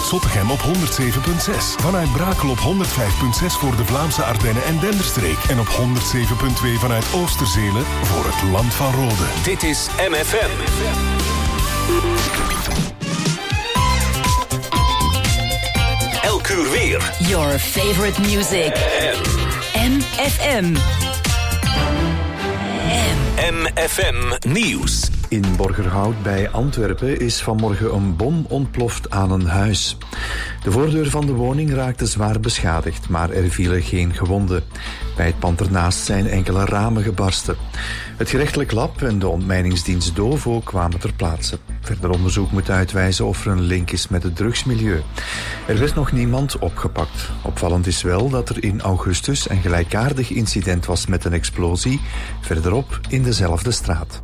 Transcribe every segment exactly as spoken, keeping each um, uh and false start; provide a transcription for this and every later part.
Zottegem op honderd zeven komma zes. Vanuit Brakel op honderd vijf komma zes voor de Vlaamse Ardennen en Denderstreek. En op honderd zeven komma twee vanuit Oosterzelen voor het Land van Rode. Dit is M F M. Elk uur weer. Your favorite music. M F M. M F M Nieuws. In Borgerhout bij Antwerpen is vanmorgen een bom ontploft aan een huis. De voordeur van de woning raakte zwaar beschadigd, maar er vielen geen gewonden. Bij het pand ernaast zijn enkele ramen gebarsten. Het gerechtelijk lab en de ontmijningsdienst Dovo kwamen ter plaatse. Verder onderzoek moet uitwijzen of er een link is met het drugsmilieu. Er werd nog niemand opgepakt. Opvallend is wel dat er in augustus een gelijkaardig incident was met een explosie, verderop in dezelfde straat.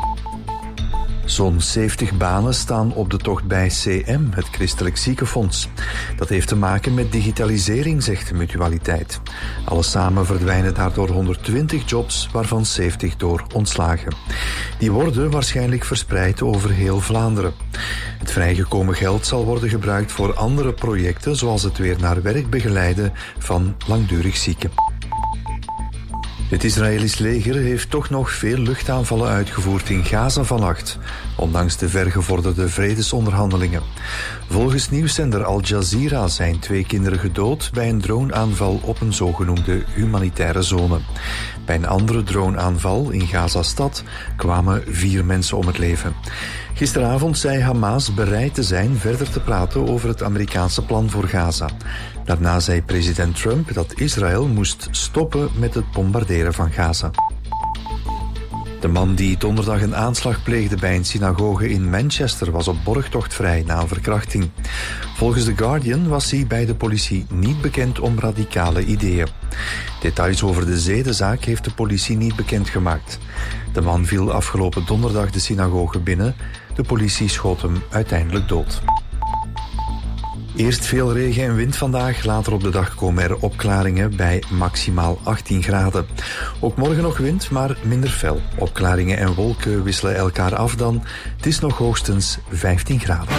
Zo'n zeventig banen staan op de tocht bij C M, het Christelijk Ziekenfonds. Dat heeft te maken met digitalisering, zegt de mutualiteit. Alles samen verdwijnen daardoor honderdtwintig jobs, waarvan zeventig door ontslagen. Die worden waarschijnlijk verspreid over heel Vlaanderen. Het vrijgekomen geld zal worden gebruikt voor andere projecten, zoals het weer naar werk begeleiden van langdurig zieken. Het Israëlisch leger heeft toch nog veel luchtaanvallen uitgevoerd in Gaza vannacht, ondanks de vergevorderde vredesonderhandelingen. Volgens nieuwszender Al Jazeera zijn twee kinderen gedood bij een droneaanval op een zogenoemde humanitaire zone. Bij een andere droneaanval in Gaza-stad kwamen vier mensen om het leven. Gisteravond zei Hamas bereid te zijn verder te praten over het Amerikaanse plan voor Gaza. Daarna zei president Trump dat Israël moest stoppen met het bombarderen van Gaza. De man die donderdag een aanslag pleegde bij een synagoge in Manchester was op borgtocht vrij na een verkrachting. Volgens The Guardian was hij bij de politie niet bekend om radicale ideeën. Details over de zedenzaak heeft de politie niet bekendgemaakt. De man viel afgelopen donderdag de synagoge binnen. De politie schoot hem uiteindelijk dood. Eerst veel regen en wind vandaag, later op de dag komen er opklaringen bij maximaal achttien graden. Ook morgen nog wind, maar minder fel. Opklaringen en wolken wisselen elkaar af dan. Het is nog hoogstens vijftien graden.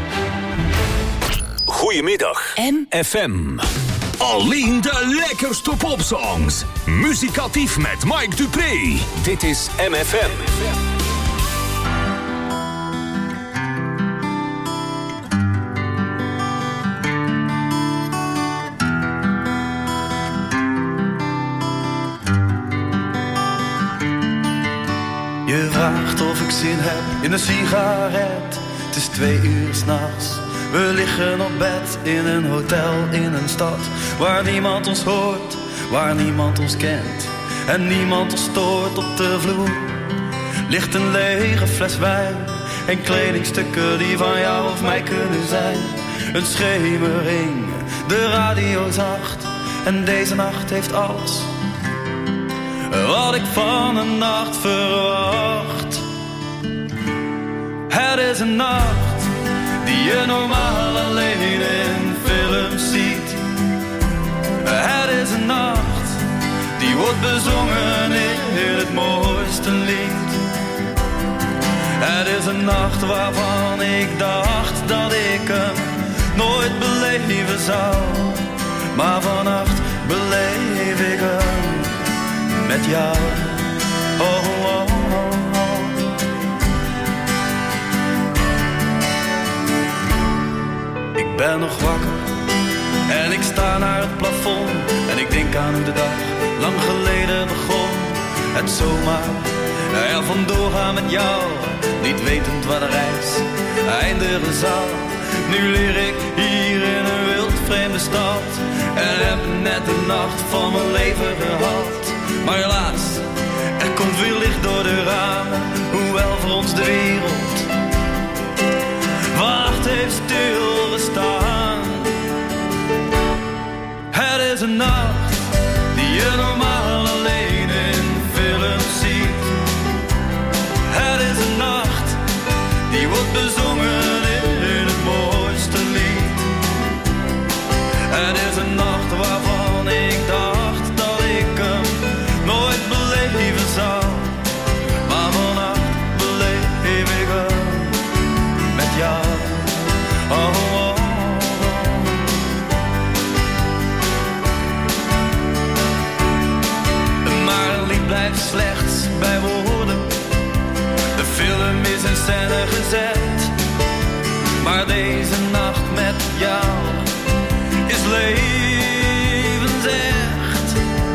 Goedemiddag, M F M. Alleen de lekkerste popsongs. Muzikatief met Mike Dupré. Dit is M F M. Je vraagt of ik zin heb in een sigaret. Het is twee uur 's nachts. We liggen op bed in een hotel in een stad waar niemand ons hoort, waar niemand ons kent en niemand ons stoort. Op de vloer ligt een lege fles wijn en kledingstukken die van jou of mij kunnen zijn. Een schemering, de radio zacht en deze nacht heeft alles wat ik van een nacht verwacht. Het is een nacht die je normaal alleen in films ziet. Het is een nacht die wordt bezongen in het mooiste lied. Het is een nacht waarvan ik dacht dat ik hem nooit beleven zou. Maar vannacht beleef ik hem met jou. Oh, oh, oh, oh. Ik ben nog wakker en ik sta naar het plafond en ik denk aan hoe de dag lang geleden begon. Het zomaar er vandoor gaan met jou, niet wetend waar de reis eindigen zal. Nu leer ik hier in een wild vreemde stad en heb net de nacht van mijn leven gehad. Maar helaas, er komt weer licht door de ramen, hoewel voor ons de wereld wacht heeft stilgestaan. Het is een nacht die je normaal alleen in films ziet. Het is een nacht die wordt bezongen in het mooiste lied. Het is een nacht waarvan ik dacht dat ik hem nooit beleven zou. Maar vannacht beleef ik hem met jou. Oh, oh, oh. scène gezet. Maar deze nacht met jou is levensecht.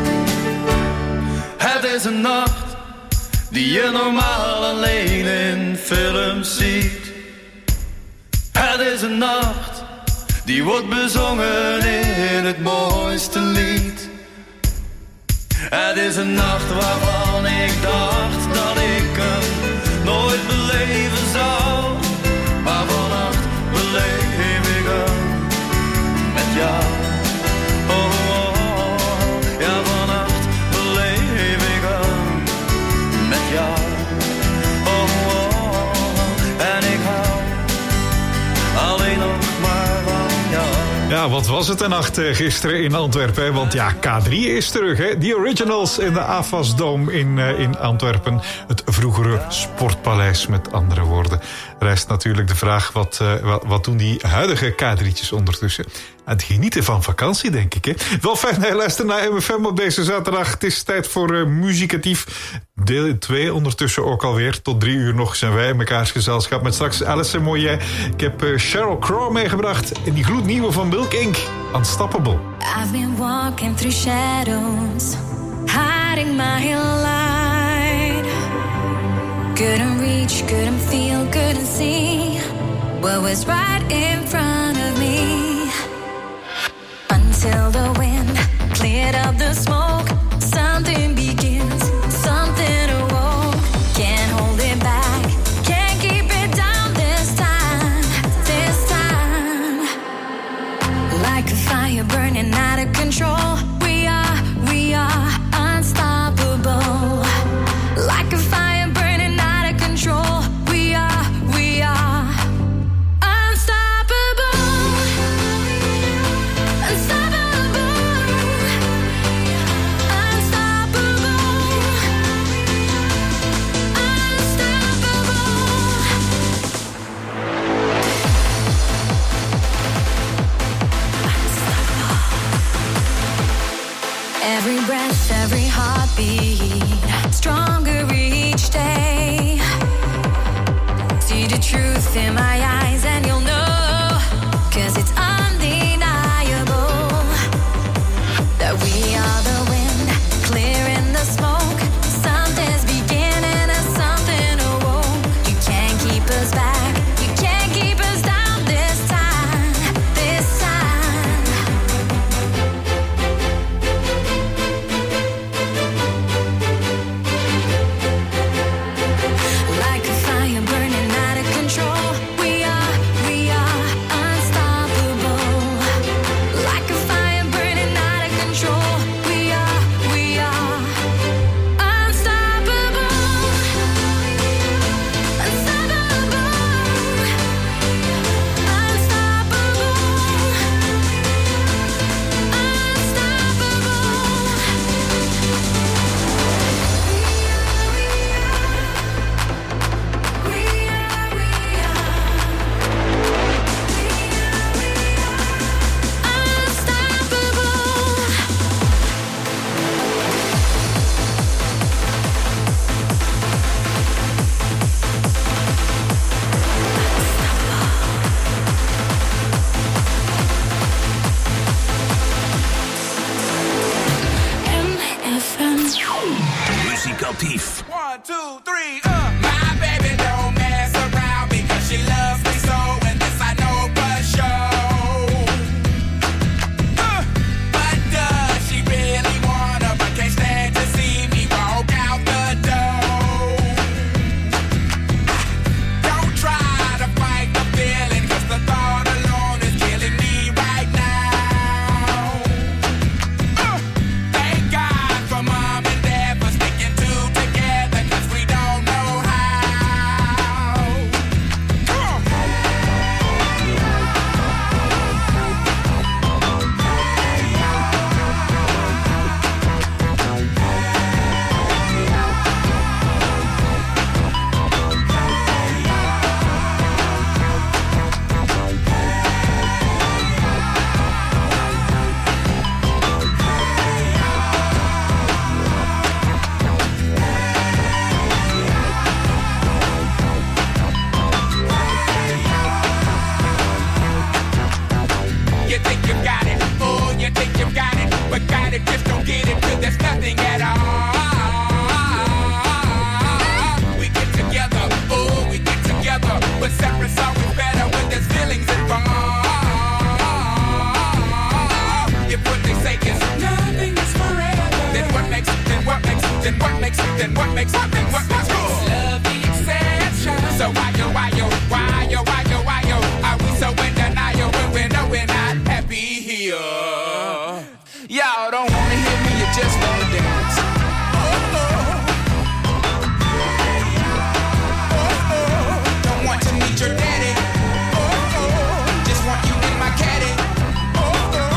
Het is een nacht die je normaal alleen in films ziet. Het is een nacht die wordt bezongen in het mooiste lied. Het is een nacht waarvan ik dacht dat ik hem nooit beleven zou. Maar vannacht beleef ik hem met jou. Oh, oh, oh, ja, vannacht beleef ik hem met jou. Oh, oh, oh, en ik hou alleen nog maar van jou. Ja, wat was het een nacht gisteren in Antwerpen? Hè? Want ja, K drie is terug. Hè? The Originals in de A F A S Dome in, uh, in Antwerpen. Het vroegere Sportpaleis, met andere woorden. Rijst natuurlijk de vraag, wat, uh, wat, wat doen die huidige K drietjes ondertussen? Het genieten van vakantie, denk ik. Hè? Wel fijn dat je luistert naar M F M op deze zaterdag. Het is tijd voor uh, Muzikatief. Deel twee ondertussen ook alweer. Tot drie uur nog zijn wij in mekaars gezelschap. Met straks Alison Moyet. Ik heb uh, Sheryl Crow meegebracht. En die gloednieuwe van Milk Inc. Unstoppable. I've been walking through shadows, hiding my light. Couldn't reach, couldn't feel, couldn't see what was right in front of me. Until the wind cleared up the smoke, something begins, something awoke. Can't hold it back, can't keep it down this time, this time. Like a fire burning out of control, we are, we are unstoppable. Like a fire burning out of control, we are, we are unstoppable. Unstoppable. Unstoppable. Every breath, every heartbeat, stronger each day. See the truth in my eyes and you'll know, 'cause it's undeniable that we are the wind, clearing the smoke. Something's beginning and something awoke. You can't keep us back, you can't keep us down this time, this time. then what makes something what makes cool? Love the exception. So why yo, why yo, why yo, why yo, why yo? Are we so in denial when we know we're not happy here? Y'all don't wanna hear me, you just wanna dance. Oh, oh. Oh, oh. Don't want to meet your daddy. Oh, oh. Just want you in my caddy. Oh, oh.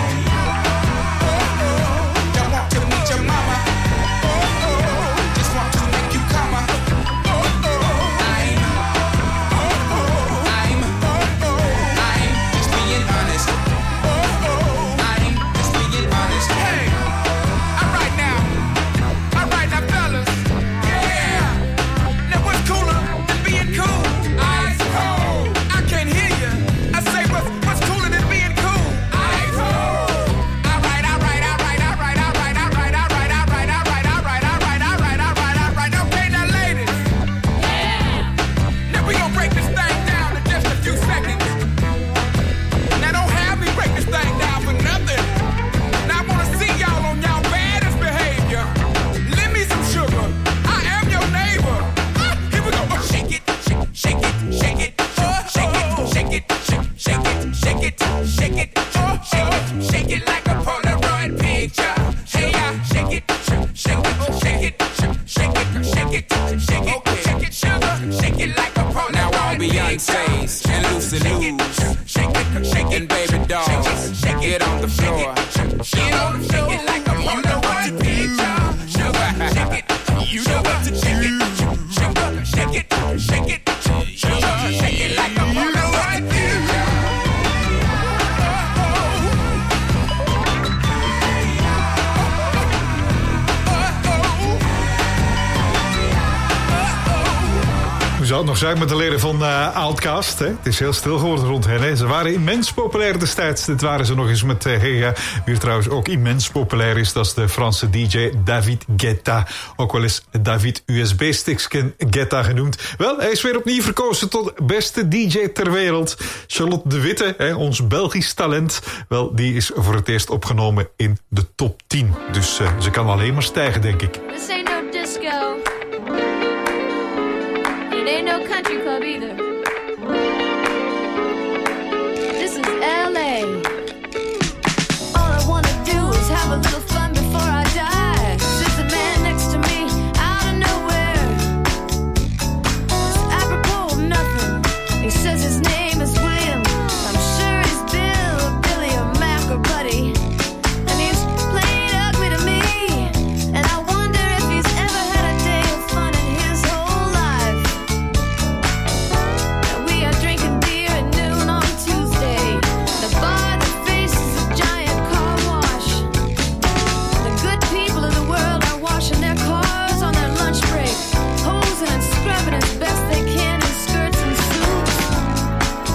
Oh, oh. Don't want to meet your mama. Oh, oh. Just want to make you come up. Oh, oh. I'm, oh, oh. I'm, oh, oh. I'm just being honest. Oh, oh. I'm just being honest. Hey, all right now, all right now, fellas. Yeah. Now what's cooler than being cool? Ice cold. I can't hear you. I say what's what's cooler than being cool? Ice cold. All right, all right, all right, all right, all right, all right, all right, all right, all right, all right, all right, all right, all right, all right. Okay, now ladies. Yeah. Now we gonna break this thing down in just a few seconds. Now don't have me break this thing down for nothing. Now I wanna see y'all on y'all baddest behavior. Lend me some sugar. I am your neighbor. Ah, here we go. Oh, shake it, shake, shake it, shake it, oh, shake it, shake it, shake, shake it, shake it, shake it, oh, shake it, shake it like a Polaroid picture. Hey, yeah, shake it, shake, shake it, shake it, shake it, shake it, shake it, shake it, sugar, shake it like a Polaroid. Now all Beyonce's and Lucy Lou's, shake it, shake it, and baby dolls, get on the floor, get on the floor, shake it like a Polaroid picture. Sugar, shake it, you know what to shake it, sugar, shake it, shake it, sugar, shake it like a Polaroid picture. Hoe zou het nog zijn met de leden van uh, Outkast? Hè? Het is heel stil geworden rond hen. Hè? Ze waren immens populair destijds. Dit waren ze nog eens met uh, Hega. Wie trouwens ook immens populair is, dat is de Franse D J David Guetta. Ook wel eens David U S B-stickskin Guetta genoemd. Wel, hij is weer opnieuw verkozen tot beste D J ter wereld. Charlotte de Witte, hè, ons Belgisch talent. Wel, die is voor het eerst opgenomen in de top tien. Dus uh, ze kan alleen maar stijgen, denk ik. This ain't no disco. It ain't no country club either. This is L A. All I wanna do is have a little fun before I die. There's a man next to me out of nowhere. It's apropos of nothing. He says his name is William. I'm sure he's Bill or Billy or Mac or Buddy. And he's plain ugly to me. And I wonder if he's ever had a day of fun in his whole life. And we are drinking beer at noon on Tuesday. The bar that faces a giant car wash. The good people of the world are washing their cars on their lunch break, posing and scrubbing as best they can in skirts and suits.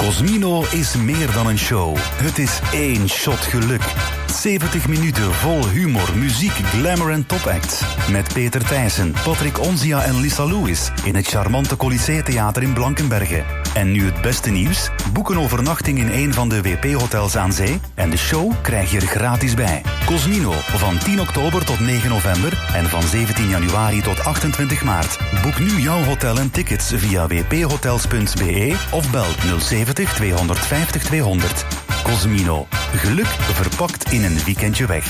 Cosmino is meer dan een show. Het is één shot geluk. zeventig minuten vol humor, muziek, glamour en topacts. Met Peter Thijssen, Patrick Onzia en Lisa Lewis in het charmante Colisée Theater in Blankenberge. En nu het beste nieuws. Boek een overnachting in een van de W P-hotels aan zee en de show krijg je er gratis bij. Cosmino, van tien oktober tot negen november en van zeventien januari tot achtentwintig maart. Boek nu jouw hotel en tickets via w p hotels punt b e of bel nul zeventig tweehonderdvijftig tweehonderd. Cosmino. Geluk verpakt in een weekendje weg.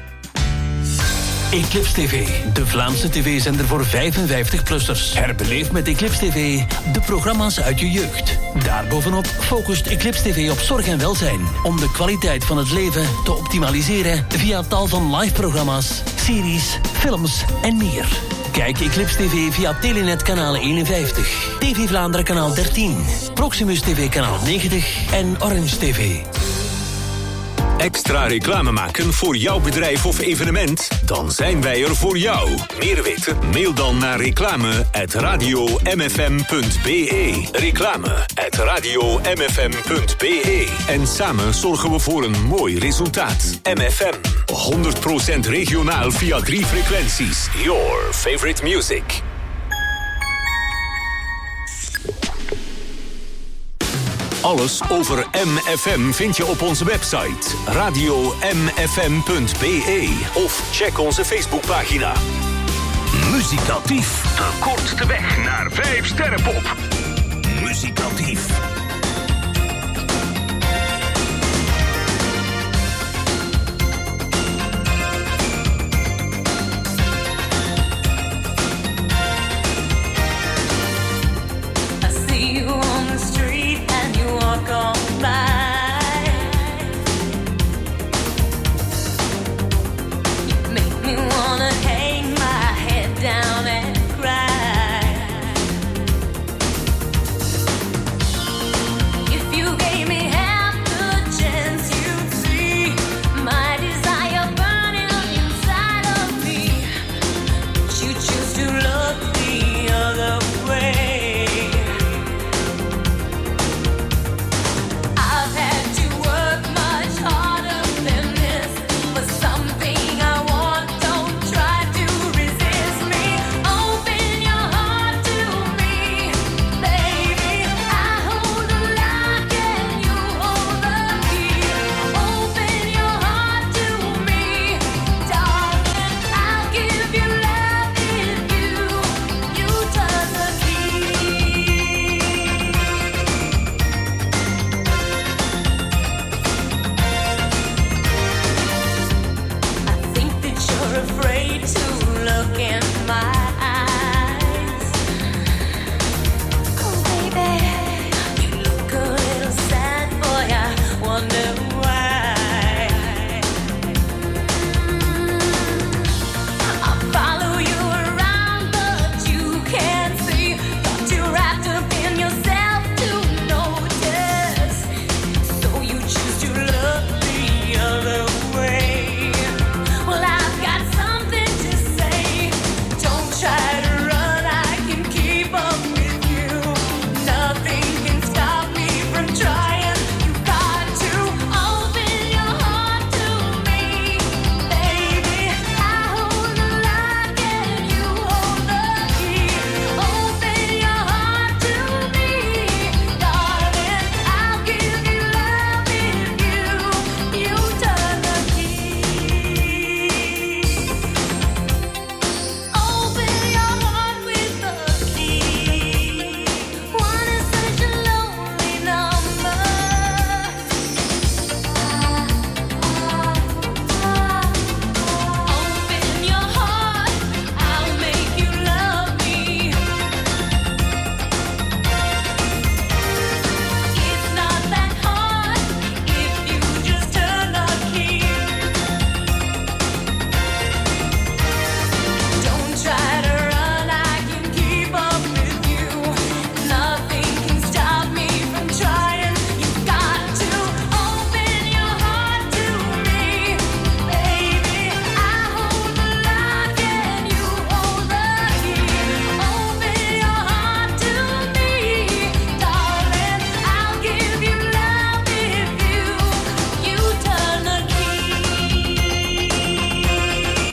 Eclipse T V, de Vlaamse tv-zender voor vijfenvijftig-plussers. Herbeleef met Eclipse T V de programma's uit je jeugd. Daarbovenop focust Eclipse T V op zorg en welzijn, om de kwaliteit van het leven te optimaliseren via tal van live-programma's, series, films en meer. Kijk Eclipse T V via Telenet kanaal eenenvijftig, T V Vlaanderen kanaal dertien, Proximus T V kanaal negentig en Orange T V. Extra reclame maken voor jouw bedrijf of evenement? Dan zijn wij er voor jou. Meer weten? Mail dan naar reclame at radio m f m punt b e. Reclame at radio m f m punt b e. En samen zorgen we voor een mooi resultaat. M F M. honderd procent regionaal via drie frequenties. Your favorite music. Alles over M F M vind je op onze website radio m f m punt b e of check onze Facebookpagina. Muzikatief, de kortste weg naar vijf sterrenpop. Muzikatief. Down and cry.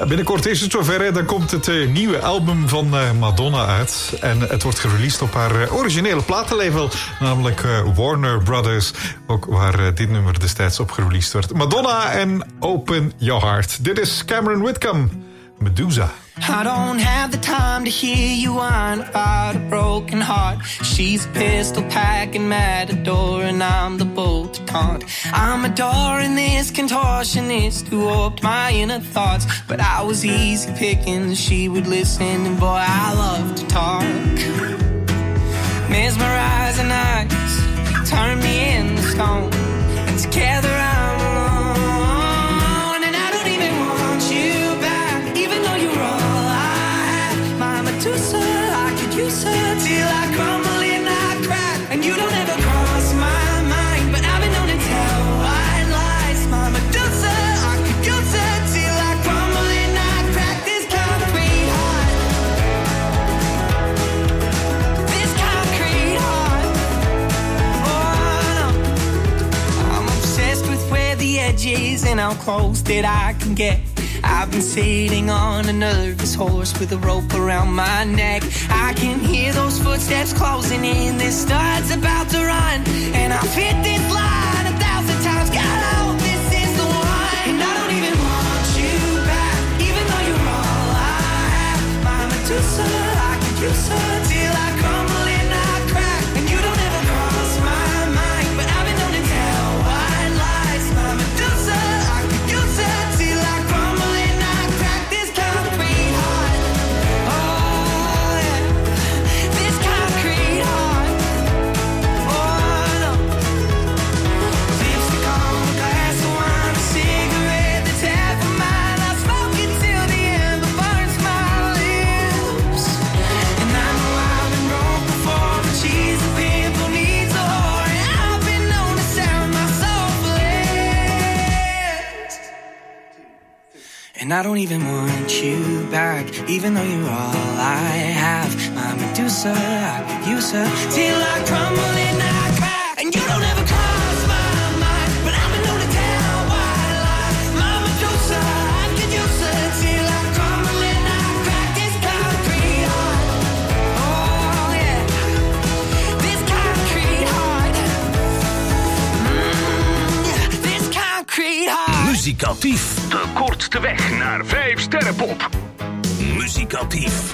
binnenkort is het zover. Hè. Dan komt het uh, nieuwe album van uh, Madonna uit. En het wordt gereleased op haar uh, originele platenlabel. Namelijk uh, Warner Brothers. Ook waar uh, dit nummer destijds op gereleased werd. Madonna en Open Your Heart. Dit is Cameron Whitcomb. Medusa. I don't have the time to hear you whine about a broken heart. She's a pistol packing matador and I'm the bull to taunt. I'm adoring this contortionist who warped my inner thoughts. But I was easy picking, she would listen and boy I love to talk. Mesmerizing eyes turn me into stone. And together I'm alone. And I don't even want you back, even though you're all Medusa, I could use her till I crumble and I crack. And you don't ever cross my mind, but I've been known to tell white lies. My Medusa, I could use her till I crumble and I crack. This concrete heart, this concrete heart. Oh no, I'm obsessed with where the edge is and how close that I can get. I've been sitting on a nervous horse with a rope around my neck. I can hear those footsteps closing in. This start's about to run, and I've hit this line a thousand times. God, I hope this is the one. And I don't even want you back, even though you're all I have. My Medusa, I could use her till I crumble and I crack. And you don't ever cross my mind, but I've been known to tell white lies. My Medusa, I could use her till I crumble. And I don't even want you back, even though you're all I have. My Medusa, I could use her till I crumble and I crack. And you don't ever cross my mind, but I've been known to tell white lies. My Medusa, I could use her till I crumble and I crack. This concrete heart, oh yeah, this concrete heart, mm, yeah, this concrete heart. Muzikatief. De kortste weg naar vijf sterrenpop. Muzikatief.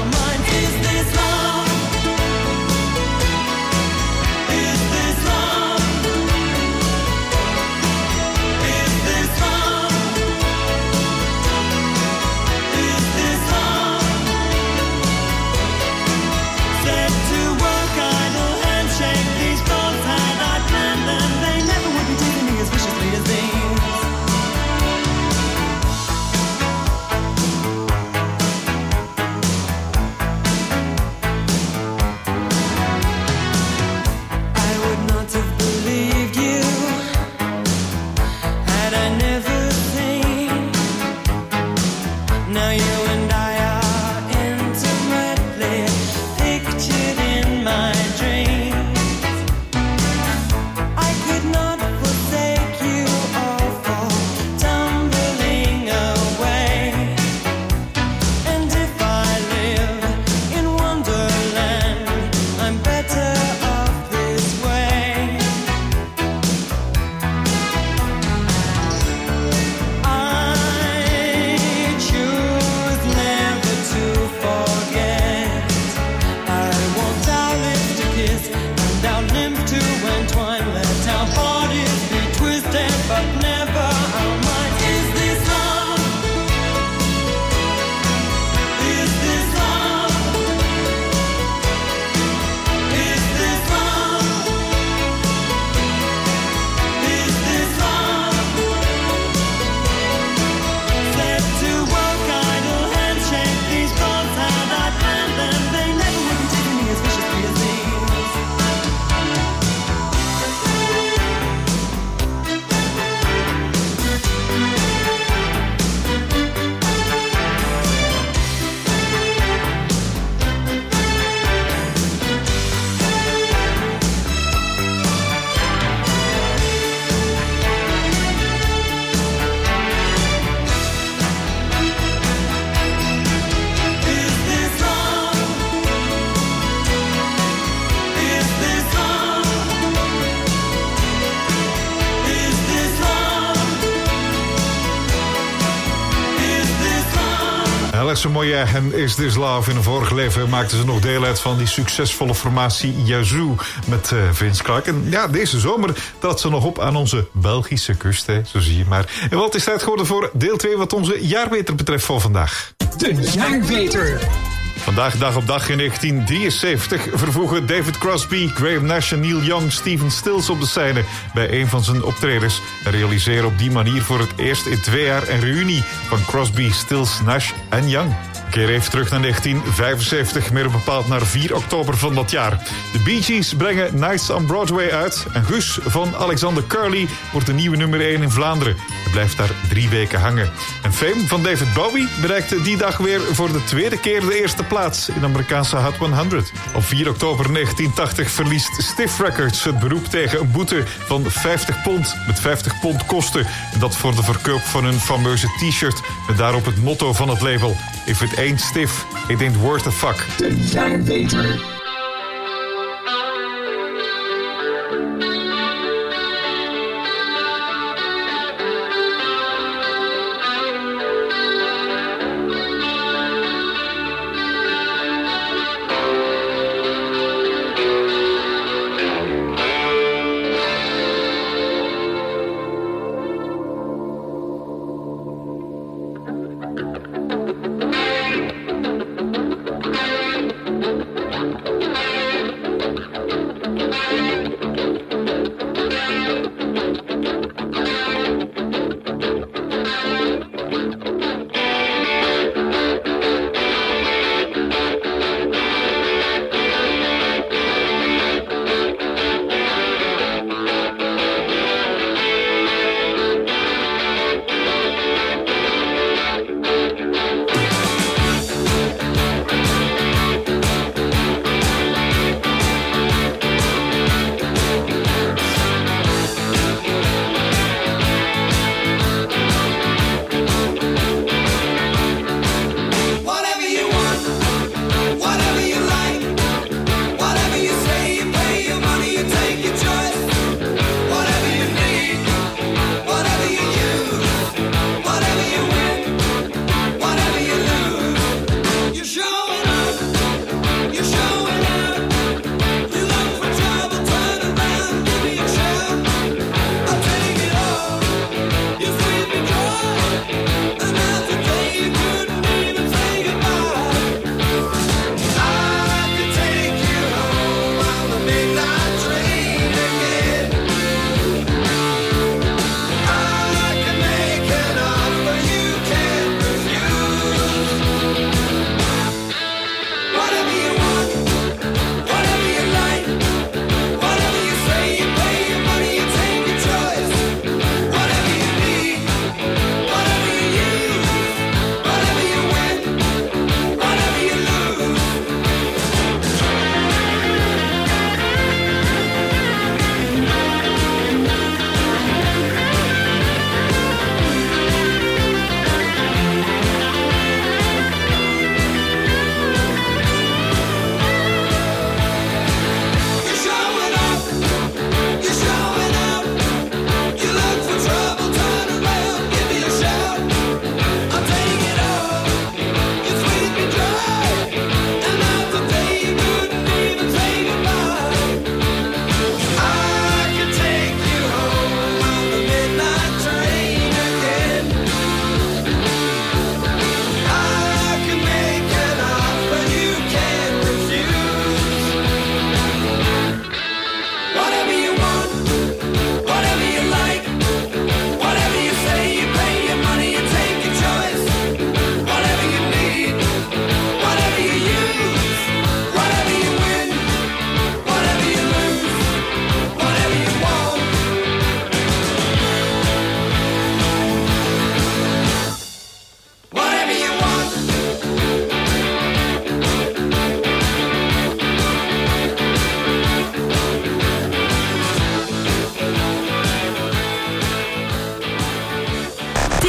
Is this love? Is this love? to entwine. Let our bodies be twisted, but never our minds. Is this love? Is this love? Is this love? Is this love? Set to work, idle hands shake these thoughts and I plan them. They never would continue me as viciously as these. Is this love? Is this love? Is this love? Is this love? Alessa Moyet en Is This Love. In een vorig leven maakten ze nog deel uit van die succesvolle formatie Yazoo met uh, Vince Clarke. En ja, deze zomer trad ze nog op aan onze Belgische kust, hè, zo zie je maar. En wat is tijd geworden voor deel twee wat onze jaarmeter betreft voor vandaag. De jaarmeter. Vandaag, dag op dag in negentien drieënzeventig, vervoegen David Crosby, Graham Nash en Neil Young Stephen Stills op de scène bij een van zijn optredens. En realiseren op die manier voor het eerst in twee jaar een reunie van Crosby, Stills, Nash en Young. Keer even terug naar negentien vijfenzeventig, meer bepaald naar vier oktober van dat jaar. De Bee Gees brengen Nights on Broadway uit en Guus van Alexander Curly wordt de nieuwe nummer één in Vlaanderen. Hij blijft daar drie weken hangen. En Fame van David Bowie bereikte die dag weer voor de tweede keer de eerste plaats in de Amerikaanse Hot honderd. Op vier oktober negentien tachtig verliest Stiff Records het beroep tegen een boete van vijftig pond met vijftig pond kosten. En dat voor de verkoop van hun fameuze t-shirt met daarop het motto van het label: If it ain't stiff, it ain't worth a fuck. De jaarmeter.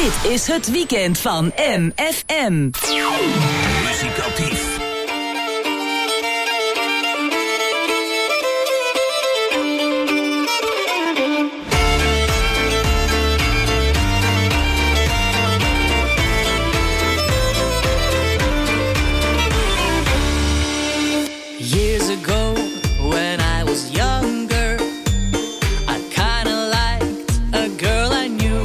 Dit is het weekend van M F M. Muzikatief. Years ago, when I was younger, I kinda liked a girl I knew.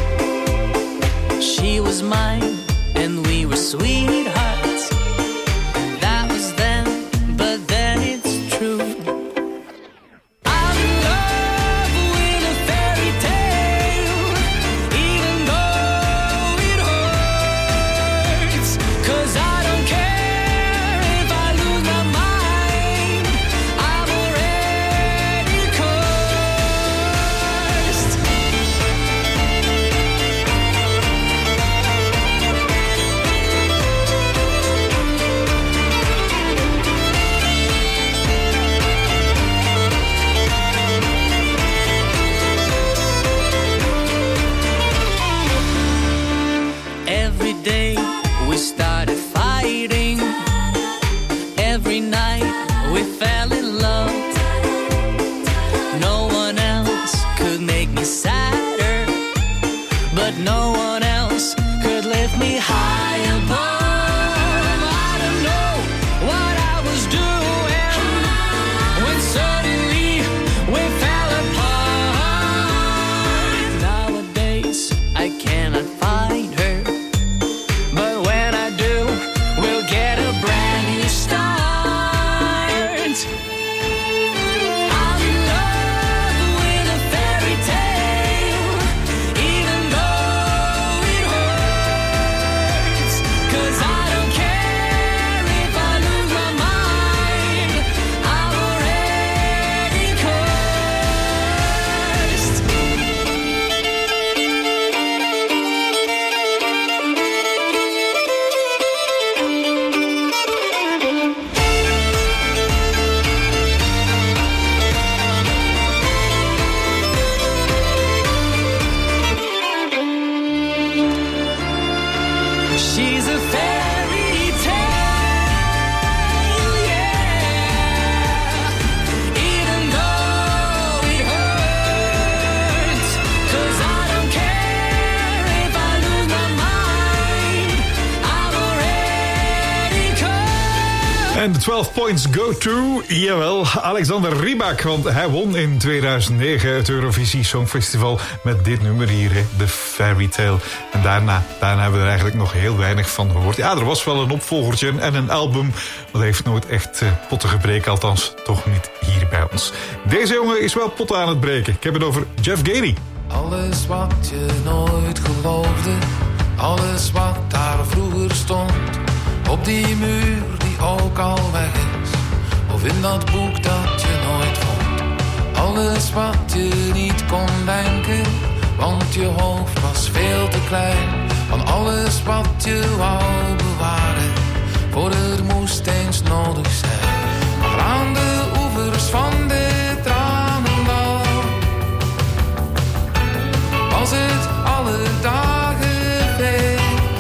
She was mine, and we were sweethearts. That was then, but then it's true. I'm in love with a fairy tale, even though it hurts. 'Cause I don't care if I lose my mind. I'm already cursed. Every day we started fighting. Every night we fell in love. No one else could make me sadder, but no one else could lift me high above. I don't know what I was doing when suddenly we fell apart. Nowadays I cannot find her, but when I do, we'll get a brand new start. I'm in love with a fairy tale, even though it hurts. 'Cause I don't care if I lose my mind. I'm already cursed. She's a fairy tale, yeah. Even though it hurts. 'Cause I don't care if I lose my mind. I'm already cursed. En de twaalf points go to, jawel, Alexander Rybak. Want hij won in tweeduizend negen het Eurovisie Songfestival met dit nummer hier, hè, The Fairy Tale. En daarna, daarna hebben we er eigenlijk nog heel weinig van gehoord. Ja, er was wel een opvolgertje en een album, maar dat heeft nooit echt uh, potten gebreken. Althans, toch niet hier bij ons. Deze jongen is wel potten aan het breken. Ik heb het over Jeff Gady. Alles wat je nooit geloofde, alles wat daar vroeger stond, op die muur die ook al weg is, of in dat boek dat je nooit vond. Alles wat je niet kon denken, want je hoofd was veel te klein. Van alles wat je wou bewaren, voor het moest eens nodig zijn. Maar aan de oevers van de tranendal was het alle dagen feest.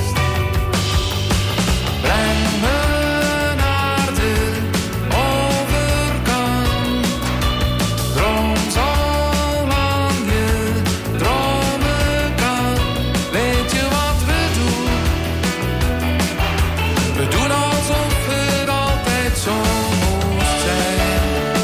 Breng me naar de overkant, droom zolang je dromen kan. Weet je wat we doen? We doen alsof het altijd zo moest zijn.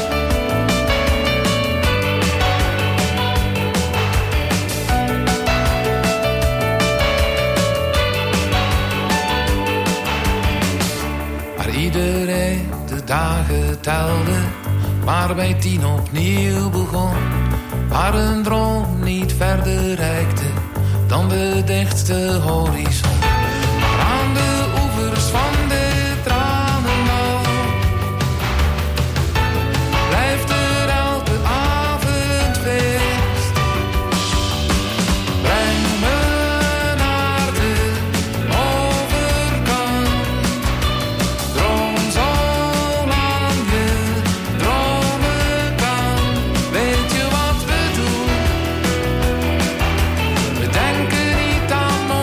Maar iedereen de dagen telde, waar bij tien opnieuw begon. Waar een droom niet verder reikte dan de dichtste horizon. Maar aan de oevers van de tranendal blijft er elke avond feest. Breng me naar de overkant, droom zolang je dromen kan. Weet je wat we doen? We denken niet aan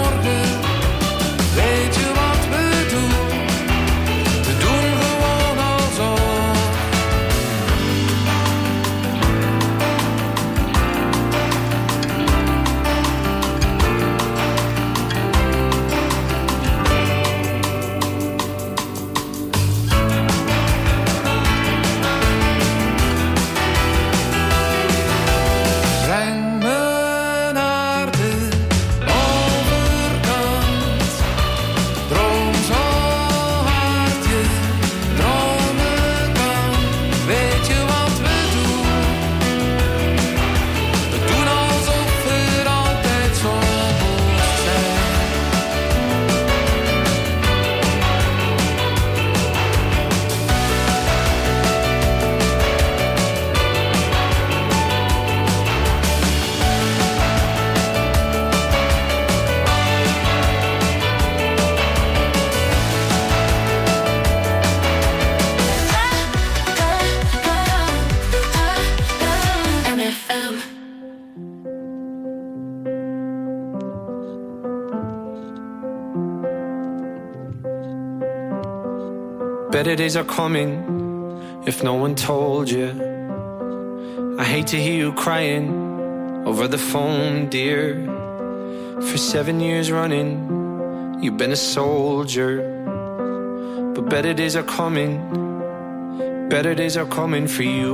better days are coming if no one told you. I hate to hear you crying over the phone, dear. For seven years running, you've been a soldier. But better days are coming, better days are coming for you.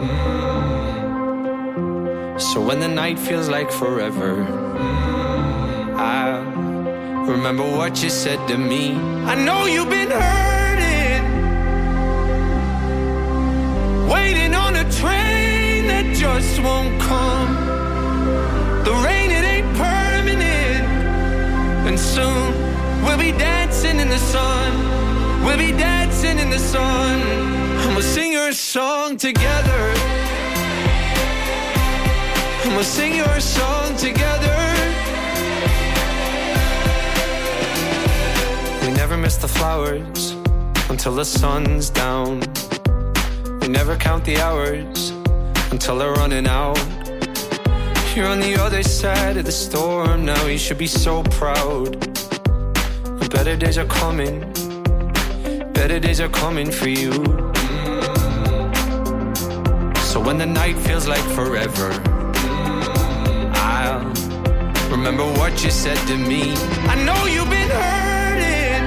Mm. So when the night feels like forever, I remember what you said to me. I know you've been hurting, waiting on a train that just won't come. The rain, it ain't permanent, and soon we'll be dancing in the sun. We'll be dancing in the sun, and we'll sing your song together. And we'll sing your song together. We never miss the flowers until the sun's down. We never count the hours until they're running out. You're on the other side of the storm now. You should be so proud. The better days are coming, better days are coming for you. So when the night feels like forever, I'll remember what you said to me. I know you've been hurting,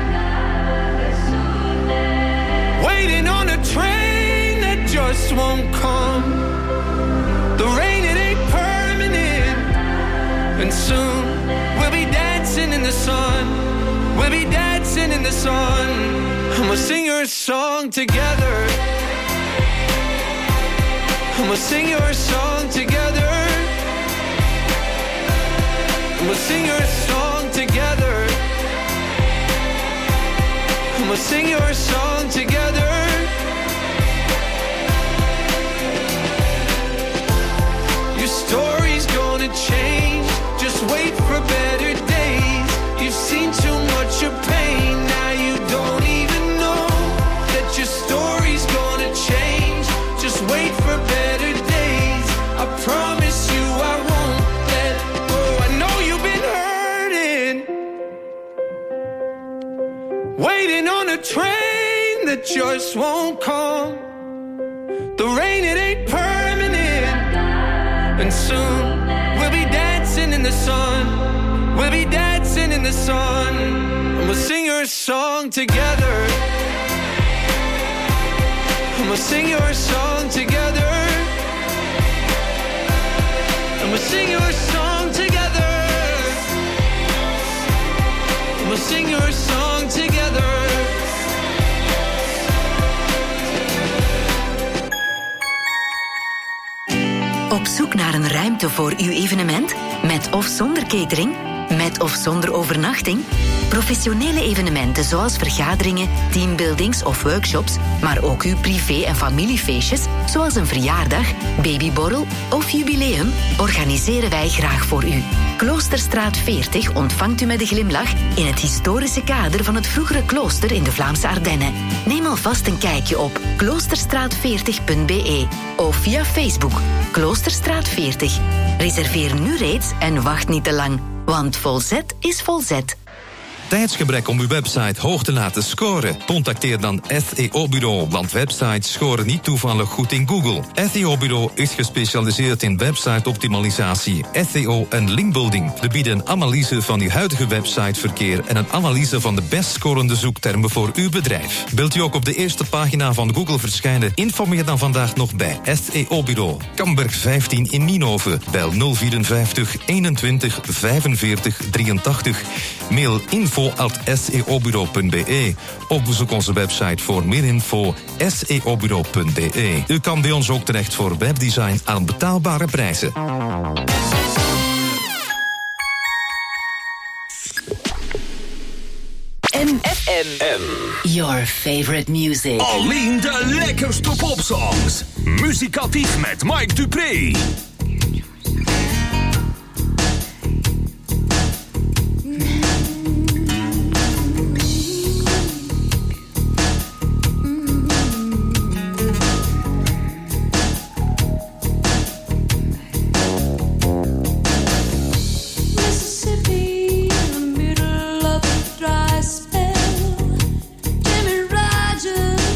waiting on a train that just won't come. The rain, it ain't permanent, and soon we'll be dancing in the sun. We'll be dancing in the sun, and we'll sing your song together. And we'll sing your song together. And we'll sing your song together. And we'll sing your song together. Your story's gonna change. Just wait for better days. You've seen too much of pain. Now you don't even know that your story's gonna change. Just wait for better days. I promise you I won't let go. I know you've been hurting, waiting on a train that just won't come. The rain, it ain't permanent, and soon we'll be dancing in the sun. We'll be dancing in the sun, and we'll sing your song together. And we'll sing your song together. And we'll sing your song together. And we'll sing your song together. Op zoek naar een ruimte voor uw evenement? Met of zonder catering? Met of zonder overnachting? Professionele evenementen zoals vergaderingen, teambuildings of workshops, maar ook uw privé- en familiefeestjes, zoals een verjaardag, babyborrel of jubileum, organiseren wij graag voor u. Kloosterstraat veertig ontvangt u met een glimlach in het historische kader van het vroegere klooster in de Vlaamse Ardennen. Neem alvast een kijkje op kloosterstraat veertig punt b e of via Facebook Kloosterstraat veertig. Reserveer nu reeds en wacht niet te lang, want volzet is volzet. Tijdsgebrek om uw website hoog te laten scoren? Contacteer dan S E O-bureau, want websites scoren niet toevallig goed in Google. S E O-bureau is gespecialiseerd in website-optimalisatie, S E O en linkbuilding. We bieden een analyse van uw huidige websiteverkeer en een analyse van de best scorende zoektermen voor uw bedrijf. Wilt u ook op de eerste pagina van Google verschijnen? Informeer dan vandaag nog bij S E O-bureau. Kamberg vijftien in Nienhoven. Bel nul vierenvijftig eenentwintig vijfenveertig drieëntachtig. Mail info at s e o bureau punt b e of bezoek onze website voor meer info s e o bureau punt b e. U kan bij ons ook terecht voor webdesign aan betaalbare prijzen. M F M. Your favorite music. Alleen de lekkerste popsongs. Muzikatief met Mike Dupré. Rogers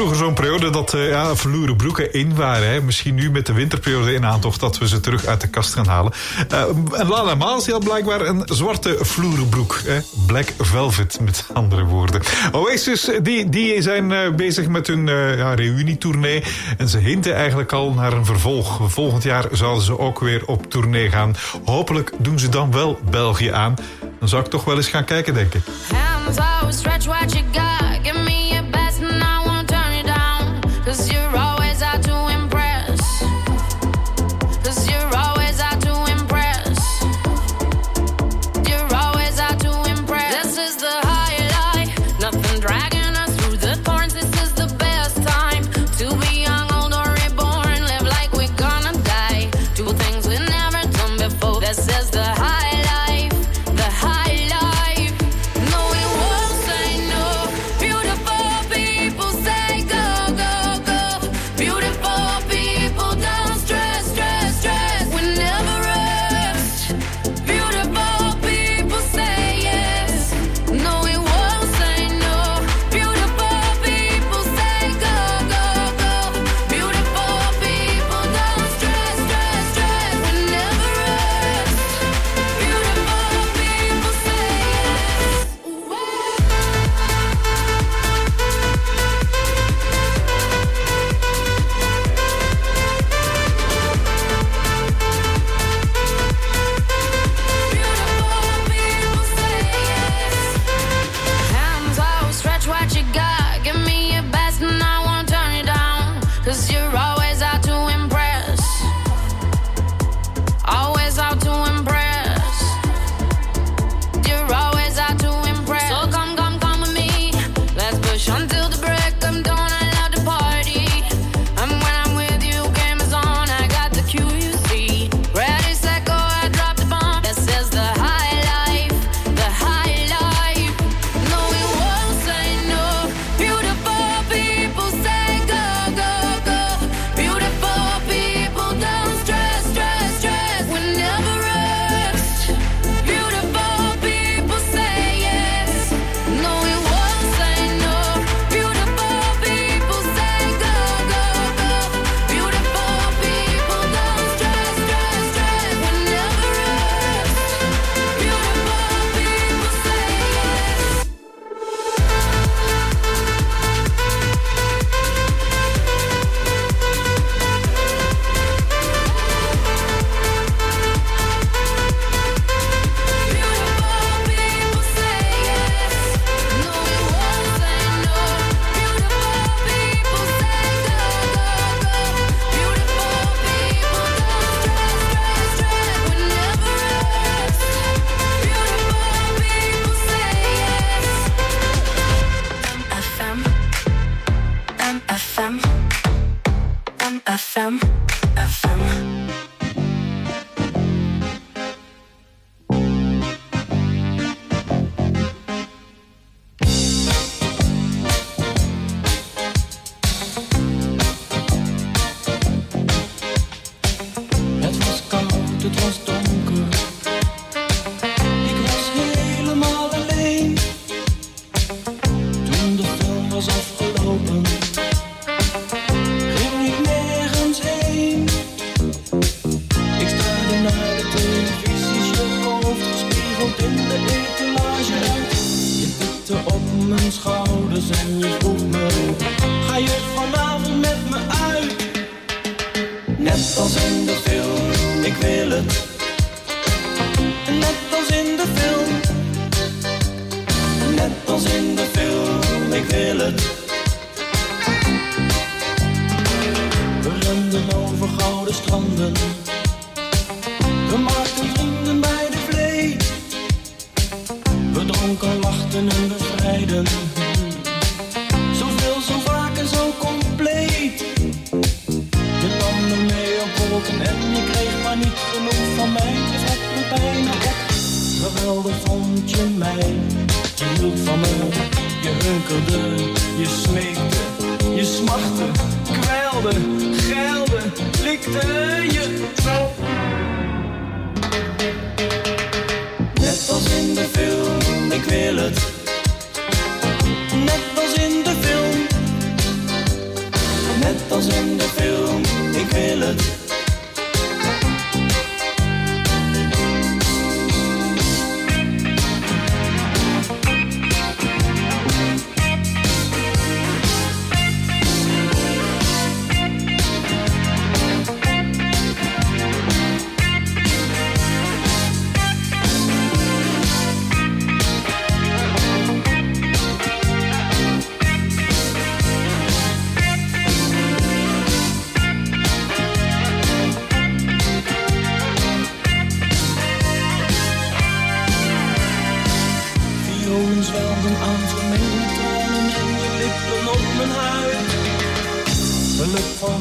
vroeger zo'n periode dat uh, ja, vloeren broeken in waren. Hè. Misschien nu met de winterperiode in aantocht dat we ze terug uit de kast gaan halen. Uh, en Lana Maas had blijkbaar een zwarte vloeren broek. Hè. Black velvet, met andere woorden. Oasis, die, die zijn uh, bezig met hun uh, ja, reunietournee. En ze hinten eigenlijk al naar een vervolg. Volgend jaar zouden ze ook weer op tournee gaan. Hopelijk doen ze dan wel België aan. Dan zou ik toch wel eens gaan kijken, denk ik. Hands always stretch what you got. Give me your best and I won't turn you down. Cause you're always out to impress. Cause you're always out to impress. You're always out to impress. This is the highlight. Nothing dragging us through the thorns. This is the best time to be young, old or reborn. Live like we're gonna die. Do things we've never done before. This is the highlight.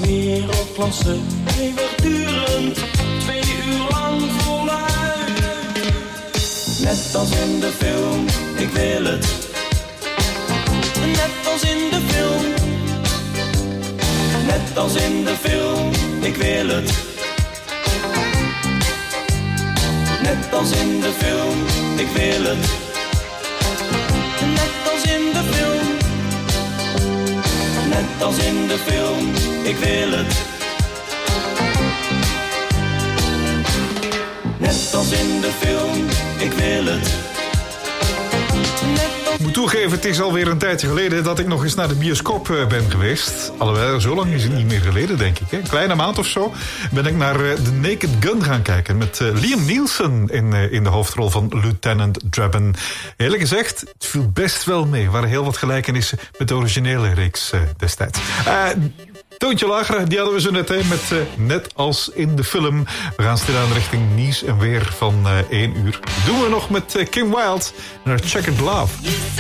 wereldklasse, eeuwigdurend, twee uur lang voluit. Net als in de film, ik wil het. Net als in de film. Net als in de film, ik wil het. Net als in de film, ik wil het. Net als in de film. Net als in de film, ik wil het. Net als in de film, ik wil het. Ik moet toegeven, het is alweer een tijdje geleden dat ik nog eens naar de bioscoop ben geweest. Alhoewel, zo lang is het niet meer geleden, denk ik. Hè. Een kleine maand of zo ben ik naar The Naked Gun gaan kijken. Met uh, Liam Neeson in, uh, in de hoofdrol van Lieutenant Drebin. Eerlijk gezegd, het viel best wel mee. Er waren heel wat gelijkenissen met de originele reeks uh, destijds. Uh, Toontje lager, die hadden we zo net, hè, met uh, net als in de film. We gaan stilaan richting nieuws en weer van uh, één uur. Dat doen we nog met uh, Kim Wilde naar Checkered Love.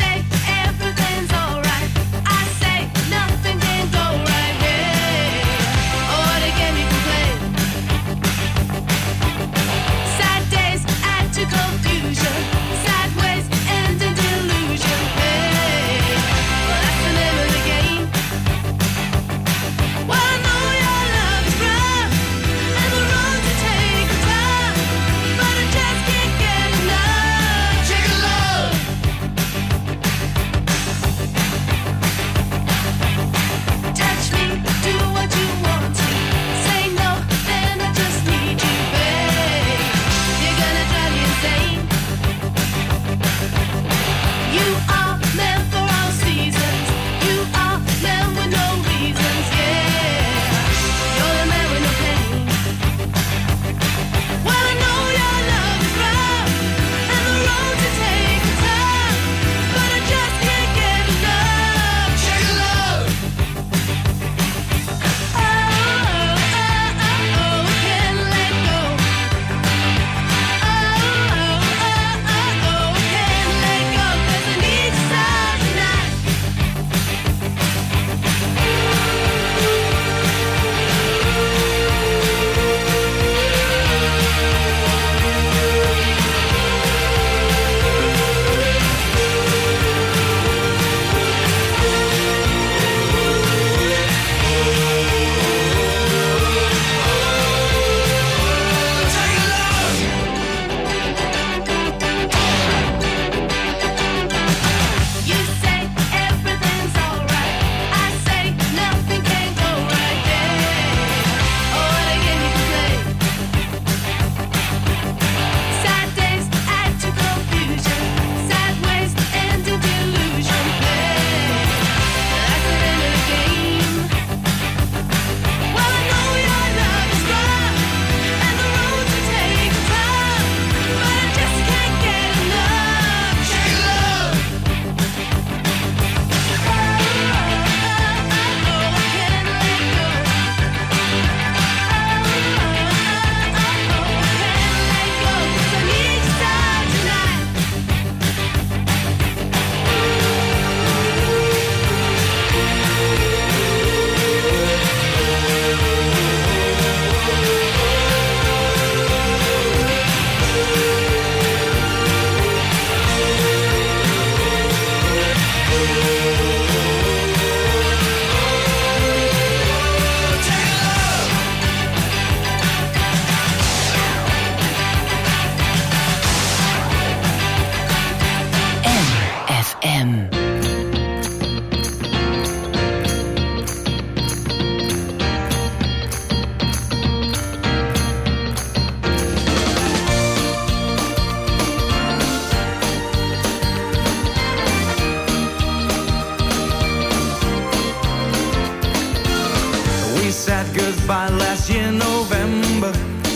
By last year November,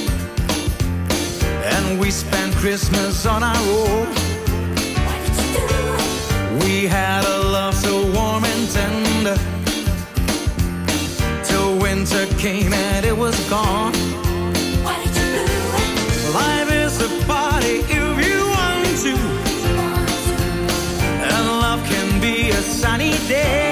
and we spent Christmas on our own. We had a love so warm and tender, till winter came and it was gone. What did you do? Life is a party if you want to, and love can be a sunny day.